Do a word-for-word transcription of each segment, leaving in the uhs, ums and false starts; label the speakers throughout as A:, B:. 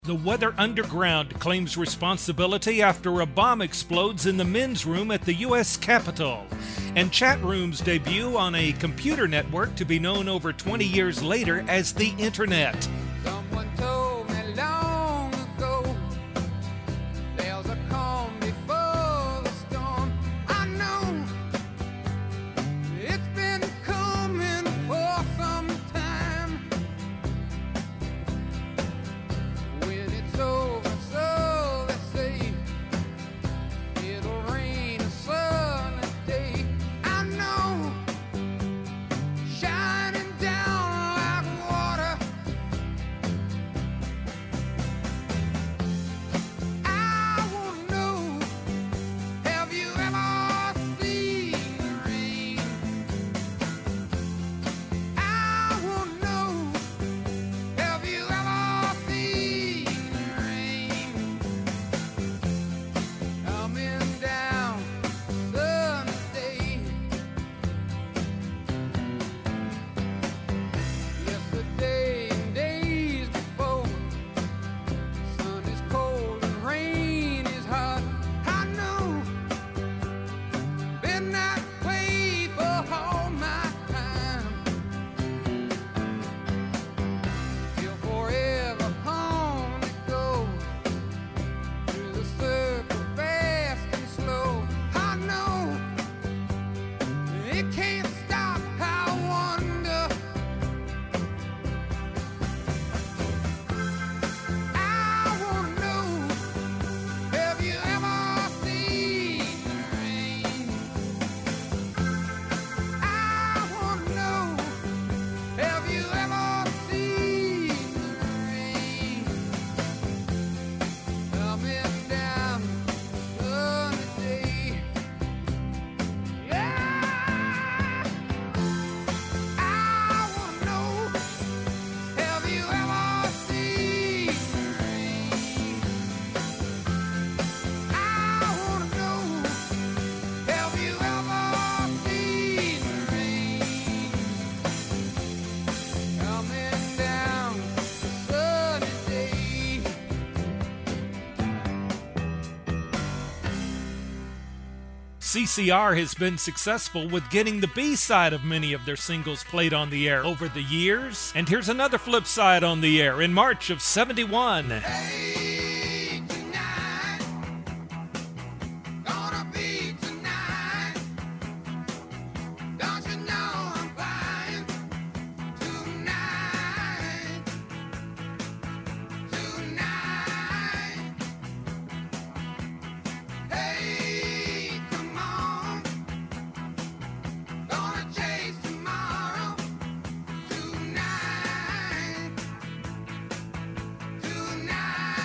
A: The Weather Underground claims responsibility after a bomb explodes in the men's room at the U S Capitol. And chat rooms debut on a computer network to be known over twenty years later as the Internet.
B: Someone told me long ago, there's a calm before the storm. I know it's been coming for some time. When it's over, so they say, it'll rain a sunny day. I know, shining down like water. I wanna know, have you ever seen the rain? I wanna know, have you ever seen the rain? Coming down sunny day. Yesterday and days before, sun is cold and rain is hot. I know, been that way for all my time. Till forever on it goes, through the circle fast and slow. I know, it can't stop. I wonder, I wanna know, have you ever seen the rain? I wanna know, have you ever seen the rain? Coming down sunny day. Yeah, I wanna know, have you ever seen the rain? I wanna know, have you ever seen the rain? Coming down sunny day.
A: C C R has been successful with getting the B-side of many of their singles played on the air over the years. And here's another flip side on the air in March of seventy-one.
B: Hey, tonight, gonna be tonight. Don't you know I'm fine tonight, tonight. Hey, come on, gonna chase tomorrow tonight, tonight.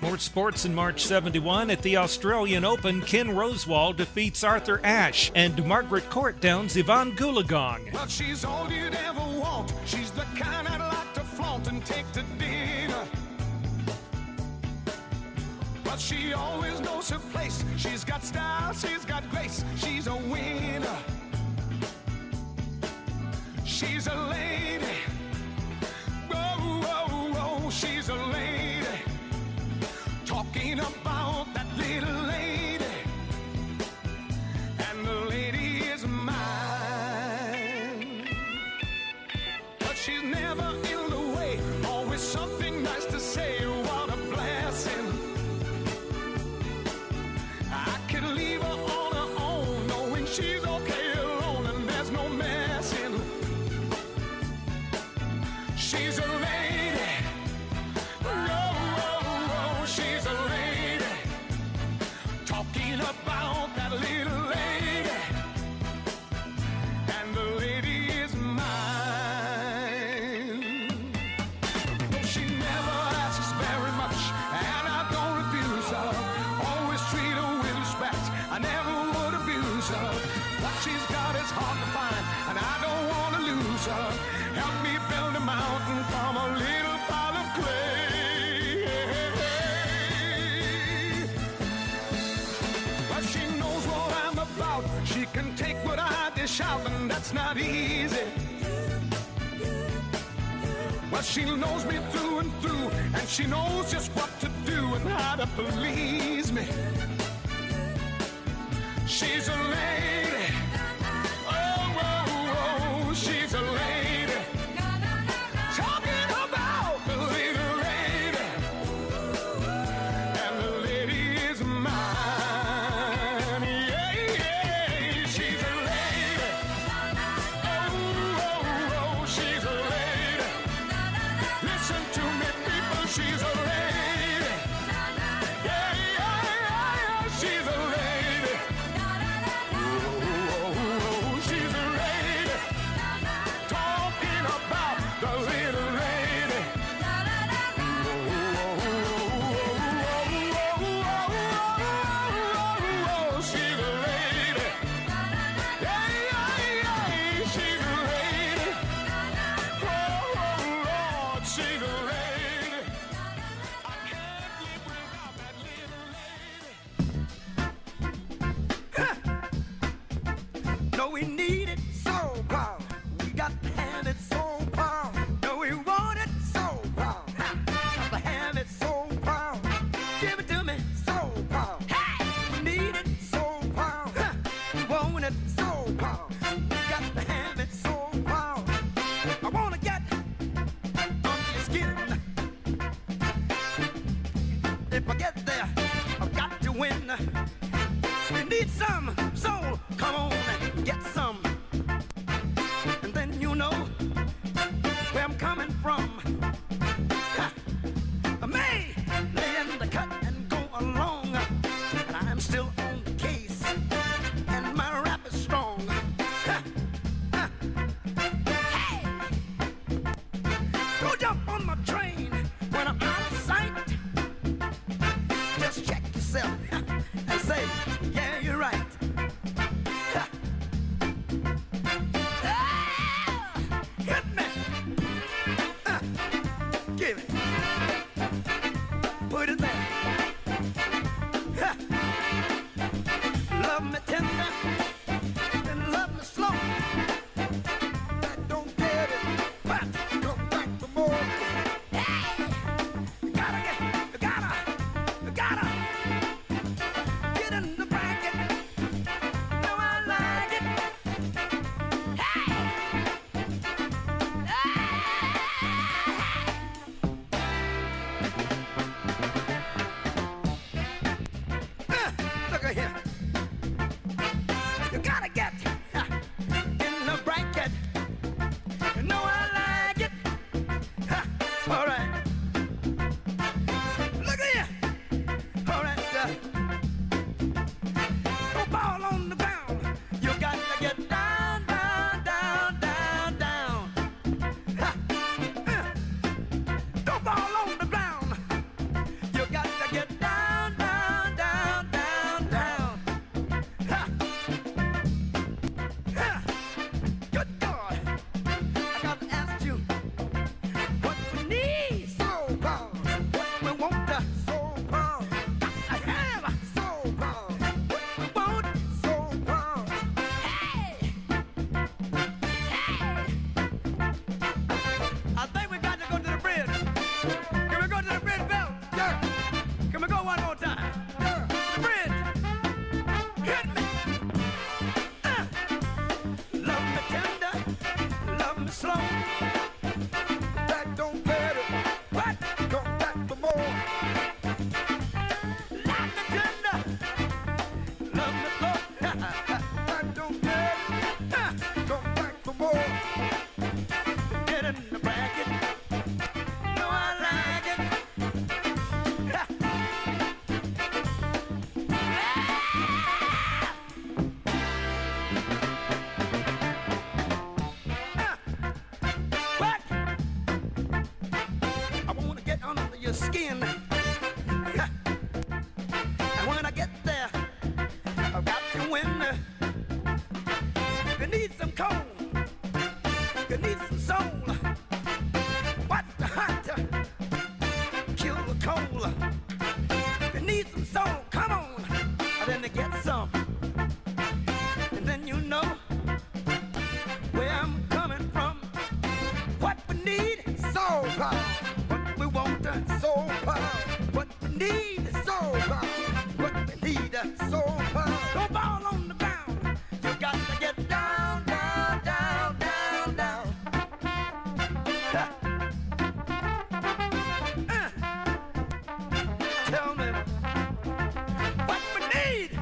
A: More sports in March seventy-one. At the Australian Open, Ken Rosewall defeats Arthur Ashe, and Margaret Court downs Yvonne Goolagong.
C: Well, she's all you'd ever want. She's the kind I'd like to flaunt and take to dinner. But she always knows her place. She's got style, she's got grace. She's a winner. She's a lady. Whoa, whoa, whoa, she's a lady. Talking about that little lady. And the lady is mine. But she's never in the way. Always something nice to say. What a blessing. I could leave her on her own, knowing she's okay alone and there's no messing. She's a lady. Whoa, whoa, whoa, she's a lady. Talking about that little lady. And the lady is mine. No, she never asks very much, and I don't refuse her. Always treat her with respect. I never would abuse her. What she's got is hard to find, and I don't want to lose her. Help me build a mountain from a little pile of clay. But she knows what I'm about. She can take what I dish out, and that's not easy. Well, she knows me through and through, and she knows just what to do and how to please me. She's a lady. Oh, oh, oh, she's a lady. Talking about the little lady. And the lady is mine. Yeah, yeah, she's a lady. Oh, oh, oh, she's a lady. Listen to me, people, she's a lady. Yeah, yeah, yeah, yeah, she's a lady. Oh, me slow. That don't get it. What? Come back for more. Love me tender. Love me slow. That don't get it. Come back for more. Get in the bracket. No, I like it. What? I wanna get under your skin. And when I get there, I've got to win. You need some coal. You need some soul. What's the hot? Kill the coal. You need some soul. Come on. And then they get some. And then you know where I'm coming from. What we need is soul power. What we want is soul power. What we need is soul power. What we need is soul power. Don't fall on the ground. You got to get down, down, down, down, down. Ha. Uh. Tell me what we need.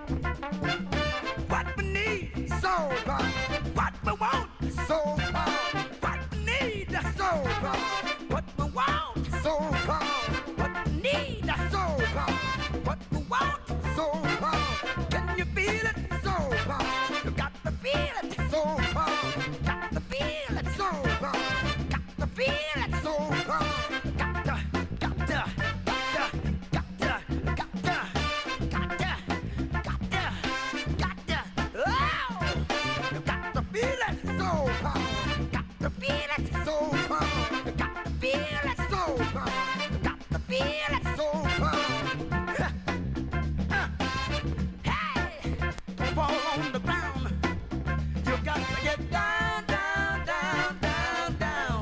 C: What we need is soul power. What we want is soul power. What we need is soul power. What we want is soul power. What we need is soul power. What we want is soul power. Can you feel it? Soul power. You got to feel it. Soul power. Got to feel it. Soul power. Got to feel it. Soul power. Got to, got to, got to, got to, got to, got to, got to, got to. Oh! You got to feel it. Soul power. Got to feel it. Soul power. You got to feel it. Soul power. You got to feel it. Soul power. Hey! Don't fall on the ground. You got to get down, down, down, down, down.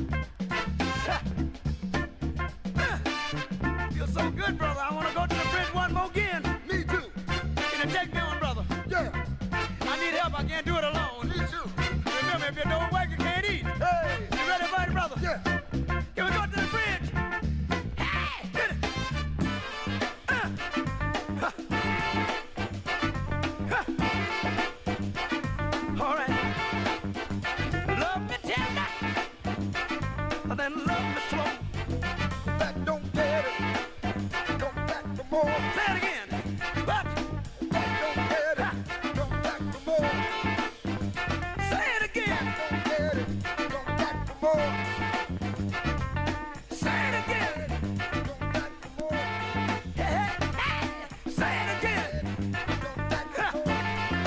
C: Feel so good, brother. I want to go to the bridge one more again. Me too. Can you take me on, brother? Yeah. I need help. I can't do it alone. Me too. Remember, if you don't work, you can't eat. Hey. You ready, buddy, brother? Yeah. Can we go to the bridge? Hey! Get it. Uh. Huh. Huh. All right. Love me tender, then love me slow. That don't get it. Come back for more. Say it again. What? That don't get it. Come back for more. Say it again. Don't get it. Come back for more. Say it again. Come back for more. Hey, hey, hey. Say it again. Come back for more.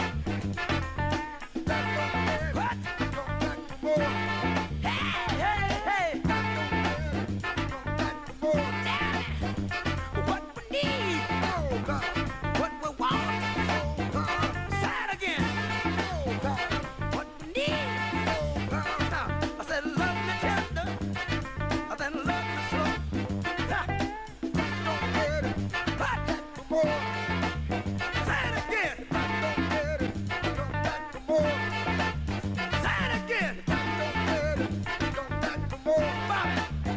C: That don't get it. What? Come back for more. Hey, hey, hey. That don't get it. Come back for more. What we need. Soul power. What we want. Soul power. Say it again. Soul power. What we need. Soul power. Now, I said love me tender. I said love me slow. Ha. Don't get it. Back for more. Say it again. Don't get it. Come back for more. Say it again. Don't get it. Come back for more. Bobby.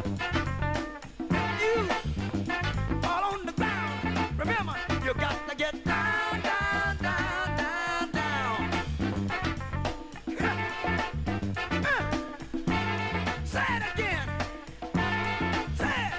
C: You all on the ground. Remember, you got to get down, down, down, down, down. Uh. Say it again. Say it.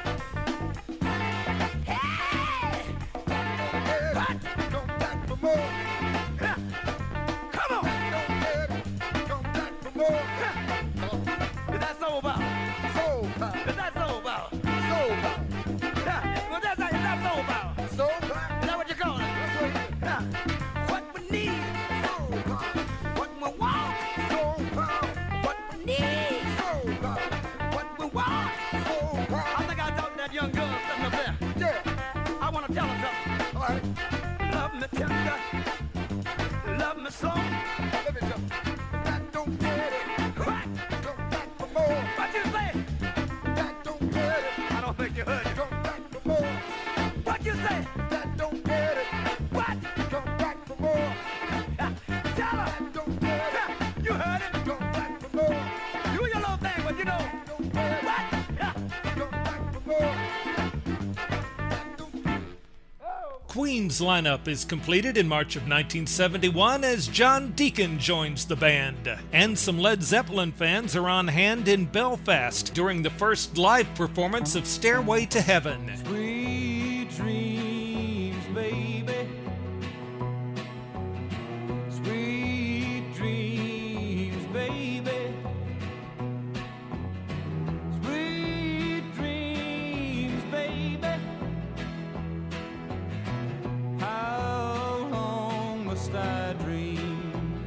C: Hey! What? Come back for more. Uh. Come on. Come back for more. Uh. Is that soul power? Soul power. Is that soul power? Soul power. Yeah. Well, that's, is that soul power? Soul power. Is that what you call it? That's what it is. Yeah. What we need. Soul power. What we want. Soul power. What we need. Soul power. What we want. Soul power. I think I talked to that young girl sitting up there. Yeah. I want to tell her something. All right. Love me tender. Love me slow. Let me jump. That don't get it. What? Come back for more. What you say? That don't get it. I don't think you heard it. Come back for more. What you say? That don't get it. What? Come back for more. Tell her. That don't get it. You heard it. Come back for more.
A: Queen's lineup is completed in March of nineteen seventy-one as John Deacon joins the band. And some Led Zeppelin fans are on hand in Belfast during the first live performance of Stairway to Heaven.
C: Sweet dreams, baby. Sweet dreams, baby. Sweet dreams, baby. How long must I dream?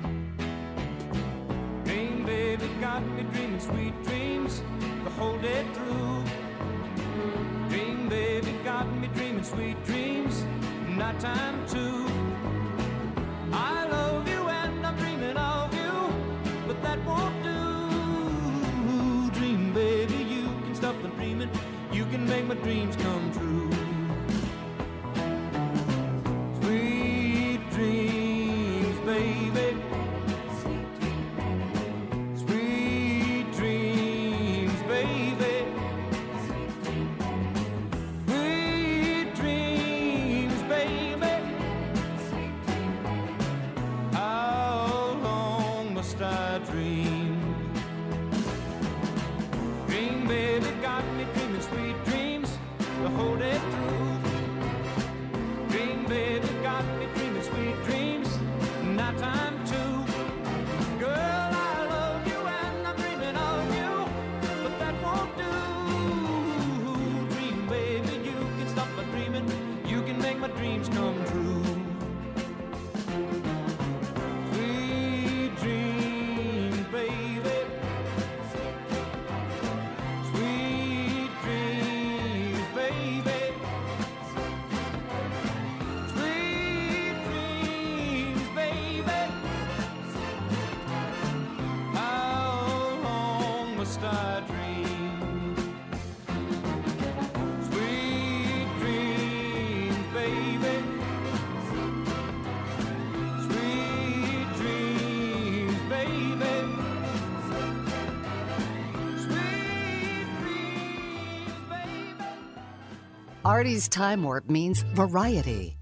C: Dream, baby, got me dreaming sweet dreams the whole day through. Dream, baby, got me dreaming sweet dreams, nighttime too. I love you and I'm dreaming of you, but that won't do. Dream, baby, you can stop the dreaming, you can make my dreams come true. Sweet dreams, baby. Sweet dreams, baby. Sweet dreams, baby. How long must I dream? Dream, baby, got me dreaming sweet dreams the whole day through. Dream, baby, got me dreaming sweet dreams, nighttime too. Girl, I love you and I'm dreaming of you, but that won't do. Dream, baby, you can stop my dreaming, you can make my dreams come true. Sweet dreams, baby. Sweet dreams, baby. Sweet dreams, baby. How long must I dream? Sweet dreams, baby. Sweet dreams, baby. Sweet dreams, baby.
D: Artie's Time Warp means variety.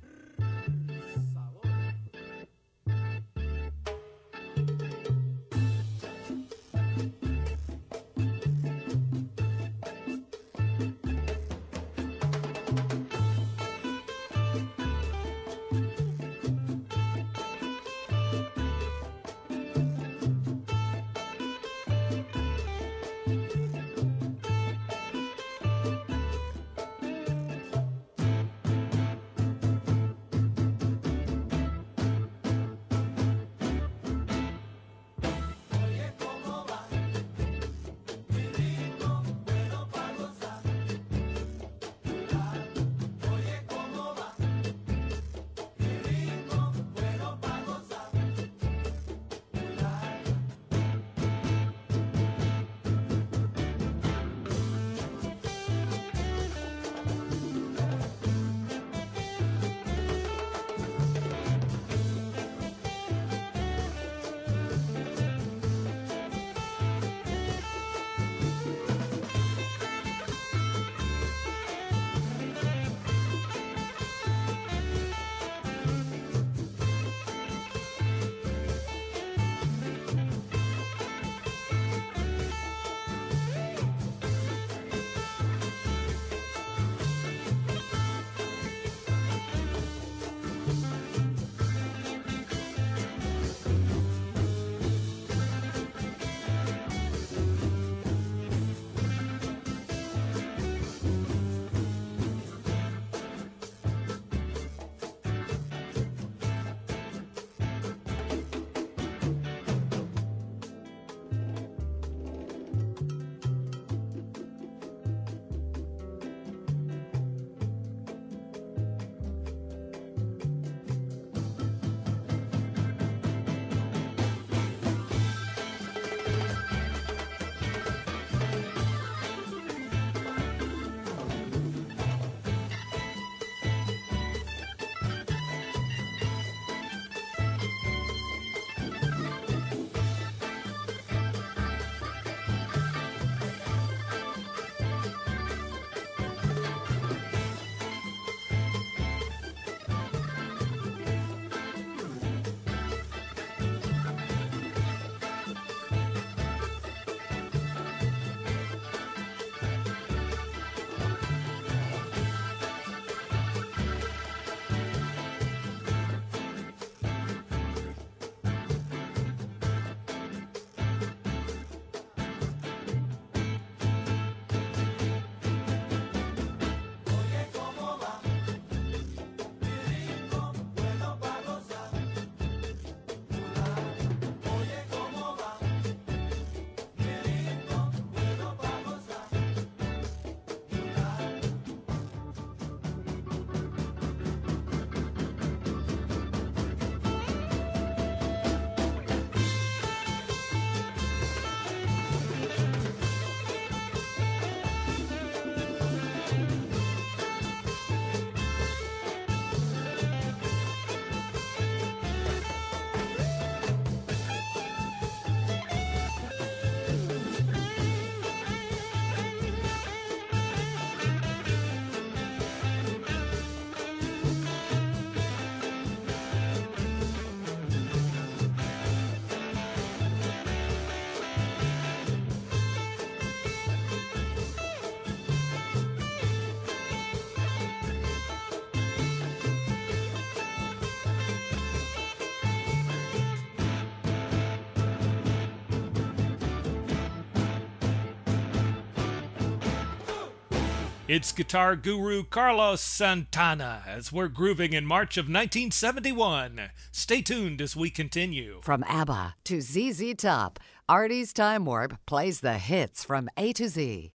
A: It's guitar guru Carlos Santana as we're grooving in March of nineteen seventy-one. Stay tuned as we continue.
D: From ABBA to Z Z Top, Artie's Time Warp plays the hits from A to Z.